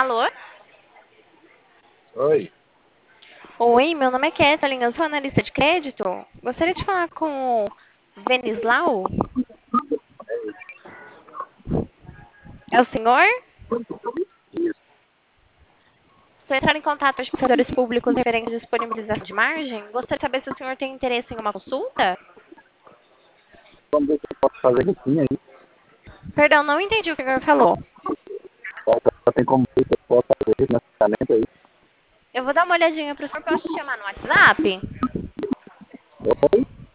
Alô? Oi. Oi, meu nome é Kathleen, eu sou analista de crédito. Gostaria de falar com o Venislau? É o senhor? Estou entrando em contato com os servidores públicos referentes à disponibilização de margem. Gostaria de saber se o senhor tem interesse em uma consulta? Vamos ver o que eu posso fazer aqui aí. Perdão, não entendi o que o senhor falou. Tem como ver se eu posso fazer esse financiamento aí. Eu vou dar uma olhadinha para o senhor. Posso te chamar no WhatsApp? Oi?